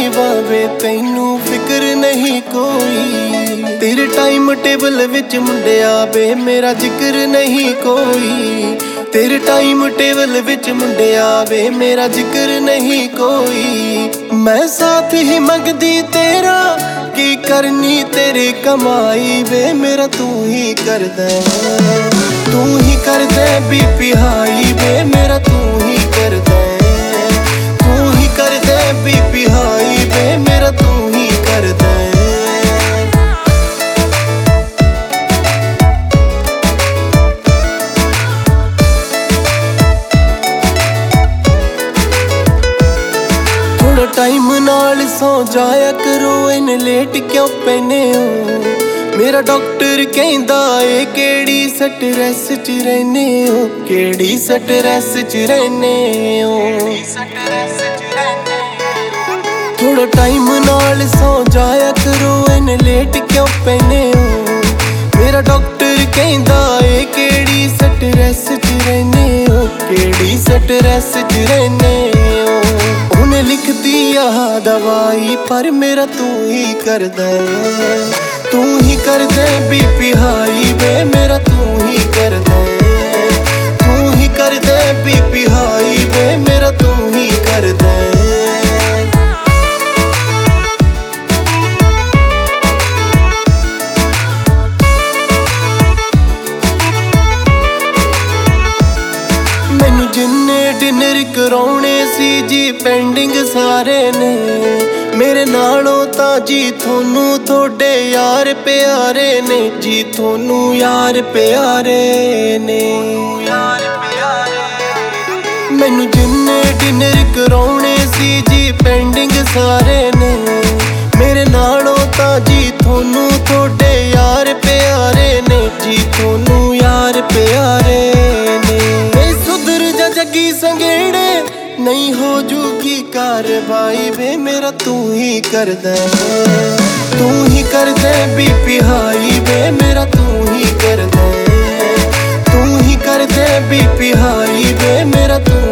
ਵਾਵੇ ਤੈਨੂੰ ਫਿਕਰ ਨਹੀਂ ਕੋਈ। ਤੇਰੇ ਟਾਈਮ ਟੇਬਲ ਵਿੱਚ ਮੁੰਡਿਆ ਵੇ ਮੇਰਾ ਜ਼ਿਕਰ ਨਹੀਂ ਕੋਈ। ਤੇਰੇ ਟਾਈਮ ਟੇਬਲ ਵਿੱਚ ਮੁੰਡਿਆ ਵੇ ਮੇਰਾ ਜ਼ਿਕਰ ਨਹੀਂ ਕੋਈ। ਮੈਂ ਸਾਥ ਹੀ ਮੰਗਦੀ ਤੇਰਾ ਕੀ ਕਰਨੀ ਤੇਰੀ ਕਮਾਈ ਵੇ ਮੇਰਾ ਤੂੰ ਹੀ ਕਰਦਾ। ਤੂੰ ਹੀ ਕਰਦਾ ਬੀਪੀ ਹਾਈ ਵੇ ਮੇਰਾ ਤੂੰ ਹੀ ਕਰਦਾ। ਤੂੰ ਹੀ ਕਰਦਾ ਬੀਪੀ ਹਾਈ ਵੇ ਮੇਰਾ ਤੂੰ ਹੀ ਕਰਦਾ। ਥੋੜਾ ਟਾਈਮ ਨਾਲ ਸੌ ਜਾਇਆ ਕਰੋ ਇਨ ਲੇਟ ਕਿਉਂ ਪੈਨੇ ਹੋ। ਮੇਰਾ ਡਾਕਟਰ ਕਹਿੰਦਾ ਏ ਕਿਹੜੀ ਸਟ੍ਰੈਸ ਚ ਰਹਿਨੇ ਹੋ। ਕਿਹੜੀ ਸਟ੍ਰੈਸ ਚ ਰਹਿਨੇ ਹੋ। ਥੋੜਾ ਟਾਈਮ ਨਾਲ ਸੌ ਜਾਇਆ ਕਰੋ ਇਨ ਲੇਟ ਕਿਉਂ ਪੈਨੇ ਹੋ। ਮੇਰਾ ਡਾਕਟਰ ਕਹਿੰਦਾ ਏ ਕਿਹੜੀ ਸਟ੍ਰੈਸ ਚ ਰਹਿਨੇ ਹੋ। ਕਿਹੜੀ ਸਟ੍ਰੈਸ ਚ ਰਹਿਨੇ ਹੋ। ਉਹਨੇ ਲਿਖਦੀ ਆਹ ਦਵਾਈ ਪਰ ਮੇਰਾ ਤੂੰ ਹੀ ਕਰਦਾ। ਤੂੰ ਹੀ ਕਰਦਾ ਬੀਪੀ ਹਾਈ ਵੇ ਮੇਰਾ ਤੂੰ ਹੀ ਕਰਦਾ। ਤੂੰ ਹੀ ਕਰਦਾ ਬੀਪੀ ਹਾਈ ਵੇ ਮੇਰਾ ਤੂੰ ਹੀ ਕਰਦਾ। ਮੈਨੂੰ ਜਿੰਨੇ ਡਿਨਰ ਕਰਾਉਣੇ ਸੀ ਜੀ ਪੈਂਡਿੰਗ ਸਾਰੇ ਨੇ। ਮੇਰੇ ਨਾਲੋਂ ਤਾਂ ਜੀ ਤੁਹਾਨੂੰ ਤੁਹਾਡੇ ਯਾਰ ਪਿਆਰੇ ਨੇ। ਜੀ ਤੁਹਾਨੂੰ ਯਾਰ ਪਿਆਰੇ ਨੇ। ਮੈਨੂੰ ਜਿੰਨੇ ਡਿਨਰ ਕਰਾਉਣੇ ਸੀ ਜੀ ਪੈਂਡਿੰਗ ਸਾਰੇ ਨੇ। ਮੇਰੇ ਨਾਲੋਂ ਤਾਂ ਜੀ ਤੁਹਾਨੂੰ ਤੁਹਾਡੇ ਯਾਰ ਪਿਆਰੇ ਨੇ। ਜੀ ਤੁਹਾਨੂੰ ਯਾਰ ਪਿਆਰੇ ਨੇ। ਸੁਧਰ ਜਾ ਜੱਗੀ ਸੰਘੇੜੇ ਨਹੀਂ ਹੋ ਜੂਗੀ ਕਾਰਵਾਈ ਵੇ ਮੇਰਾ ਤੂੰ ਹੀ ਕਰਦਾ। ਤੂੰ ਹੀ ਕਰਦਾ ਬੀਪੀ ਹਾਈ ਵੇ ਮੇਰਾ ਤੂੰ ਹੀ ਕਰਦਾ। ਤੂੰ ਹੀ ਕਰਦਾ ਬੀਪੀ ਹਾਈ ਵੇ ਮੇਰਾ ਤੂੰ